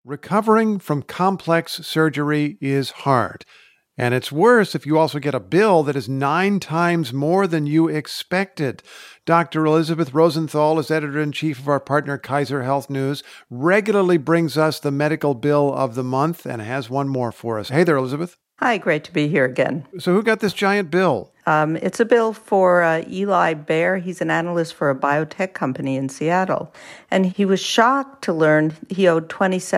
Recovering from complex surgery is hard, and it's worse if you also get a bill that is 9 times more than you expected. Dr. Elizabeth Rosenthal is editor-in-chief of our partner Kaiser Health News, regularly brings us the medical bill of the month, and has one more for us. Hey there, Elizabeth. Hi, great to be here again. So who got this giant bill? It's a bill for Eli Baer. He's an analyst for a biotech company in Seattle. And he was shocked to learn he owed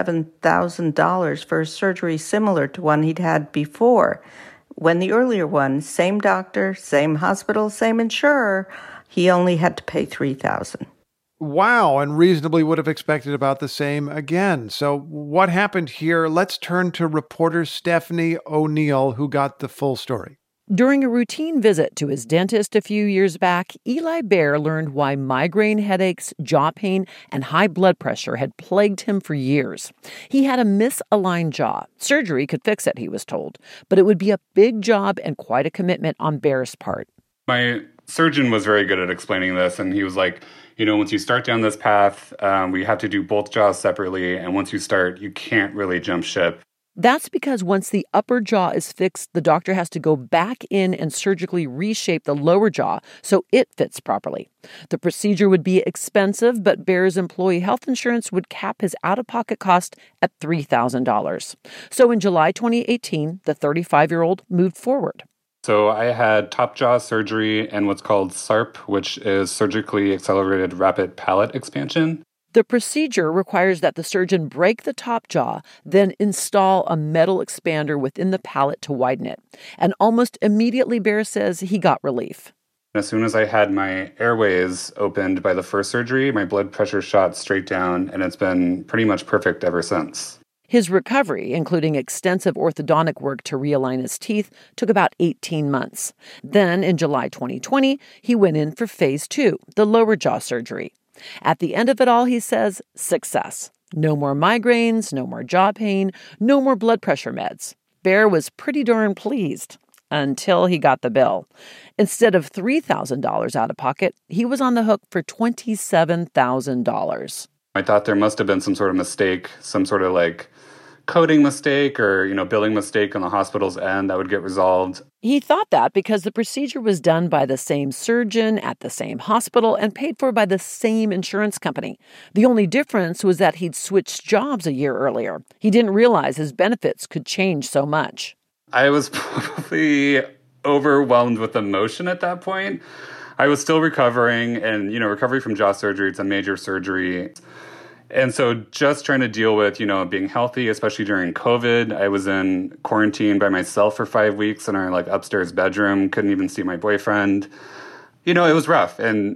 $27,000 for a surgery similar to one he'd had before. When the earlier one, same doctor, same hospital, same insurer, he only had to pay $3,000. Wow, and reasonably would have expected about the same again. So what happened here? Let's turn to reporter Stephanie O'Neill, who got the full story. During a routine visit to his dentist a few years back, Eli Baer learned why migraine headaches, jaw pain, and high blood pressure had plagued him for years. He had a misaligned jaw. Surgery could fix it, he was told, but it would be a big job and quite a commitment on Baer's part. My surgeon was very good at explaining this, and he was like, once you start down this path, we have to do both jaws separately, and once you start, you can't really jump ship. That's because once the upper jaw is fixed, the doctor has to go back in and surgically reshape the lower jaw so it fits properly. The procedure would be expensive, but Baer's employee health insurance would cap his out-of-pocket cost at $3,000. So in July 2018, the 35-year-old moved forward. So I had top jaw surgery and what's called SARP, which is surgically accelerated rapid palate expansion. The procedure requires that the surgeon break the top jaw, then install a metal expander within the palate to widen it. And almost immediately, Baer says he got relief. As soon as I had my airways opened by the first surgery, my blood pressure shot straight down, and it's been pretty much perfect ever since. His recovery, including extensive orthodontic work to realign his teeth, took about 18 months. Then, in July 2020, he went in for phase 2, the lower jaw surgery. At the end of it all, he says, success. No more migraines, no more jaw pain, no more blood pressure meds. Baer was pretty darn pleased until he got the bill. Instead of $3,000 out of pocket, he was on the hook for $27,000. I thought there must have been some sort of mistake, some sort of coding mistake or, billing mistake on the hospital's end that would get resolved. He thought that because the procedure was done by the same surgeon at the same hospital and paid for by the same insurance company. The only difference was that he'd switched jobs a year earlier. He didn't realize his benefits could change so much. I was probably overwhelmed with emotion at that point. I was still recovering, and, recovery from jaw surgery, it's a major surgery. And so just trying to deal with, being healthy, especially during COVID. I was in quarantine by myself for 5 weeks in our upstairs bedroom, couldn't even see my boyfriend. It was rough. And,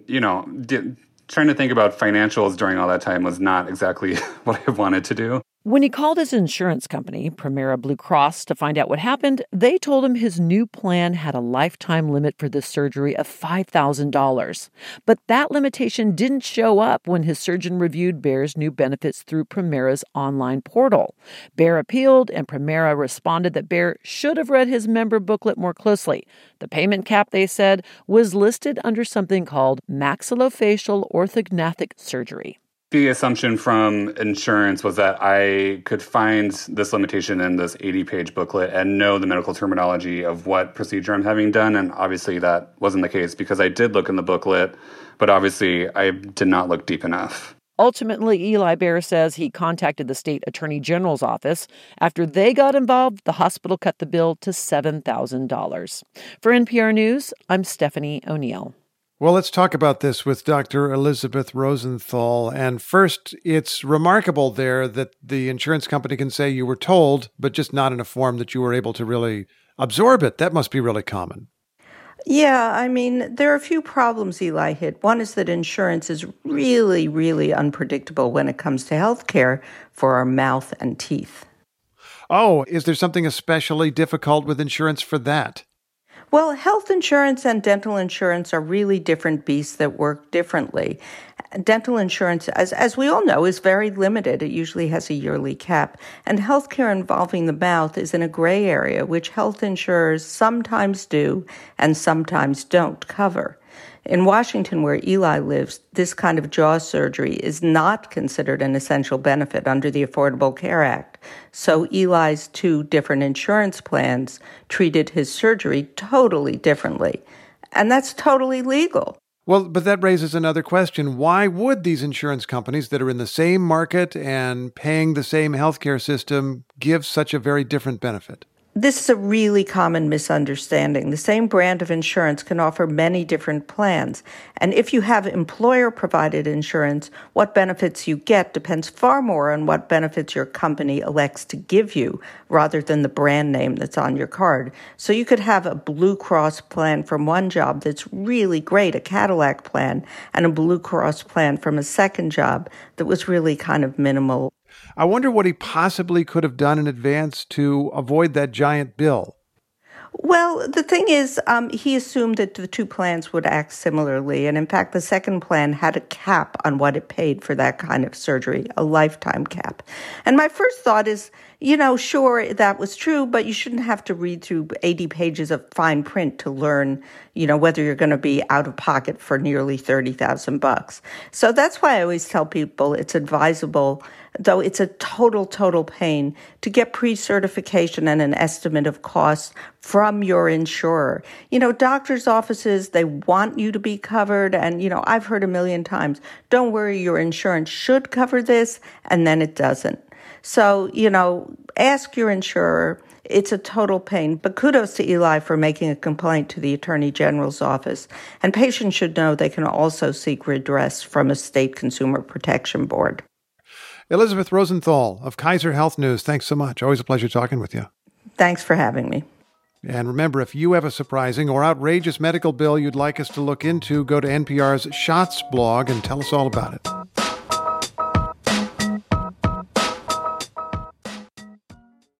trying to think about financials during all that time was not exactly what I wanted to do. When he called his insurance company, Premera Blue Cross, to find out what happened, they told him his new plan had a lifetime limit for this surgery of $5,000. But that limitation didn't show up when his surgeon reviewed Baer's new benefits through Premera's online portal. Baer appealed, and Premera responded that Baer should have read his member booklet more closely. The payment cap, they said, was listed under something called maxillofacial orthognathic surgery. The assumption from insurance was that I could find this limitation in this 80-page booklet and know the medical terminology of what procedure I'm having done. And obviously that wasn't the case because I did look in the booklet, but obviously I did not look deep enough. Ultimately, Eli Baer says he contacted the state attorney general's office. After they got involved, the hospital cut the bill to $7,000. For NPR News, I'm Stephanie O'Neill. Well, let's talk about this with Dr. Elizabeth Rosenthal. And first, it's remarkable there that the insurance company can say you were told, but just not in a form that you were able to really absorb it. That must be really common. Yeah, there are a few problems Eli hit. One is that insurance is really, really unpredictable when it comes to health care for our mouth and teeth. Oh, is there something especially difficult with insurance for that? Well, health insurance and dental insurance are really different beasts that work differently. Dental insurance, as we all know, is very limited. It usually has a yearly cap. And healthcare involving the mouth is in a gray area, which health insurers sometimes do and sometimes don't cover. In Washington, where Eli lives, this kind of jaw surgery is not considered an essential benefit under the Affordable Care Act. So Eli's two different insurance plans treated his surgery totally differently. And that's totally legal. Well, but that raises another question. Why would these insurance companies that are in the same market and paying the same healthcare system give such a very different benefit? This is a really common misunderstanding. The same brand of insurance can offer many different plans. And if you have employer-provided insurance, what benefits you get depends far more on what benefits your company elects to give you rather than the brand name that's on your card. So you could have a Blue Cross plan from one job that's really great, a Cadillac plan, and a Blue Cross plan from a second job that was really kind of minimal. I wonder what he possibly could have done in advance to avoid that giant bill. Well, the thing is, he assumed that the two plans would act similarly. And in fact, the second plan had a cap on what it paid for that kind of surgery, a lifetime cap. And my first thought is, sure, that was true, but you shouldn't have to read through 80 pages of fine print to learn, whether you're going to be out of pocket for nearly $30,000. So that's why I always tell people it's advisable, though it's a total pain, to get pre-certification and an estimate of costs from your insurer. Doctors' offices, they want you to be covered. And, I've heard a million times, don't worry, your insurance should cover this, and then it doesn't. So, ask your insurer. It's a total pain. But kudos to Eli for making a complaint to the Attorney General's office. And patients should know they can also seek redress from a state consumer protection board. Elizabeth Rosenthal of Kaiser Health News, thanks so much. Always a pleasure talking with you. Thanks for having me. And remember, if you have a surprising or outrageous medical bill you'd like us to look into, go to NPR's Shots blog and tell us all about it.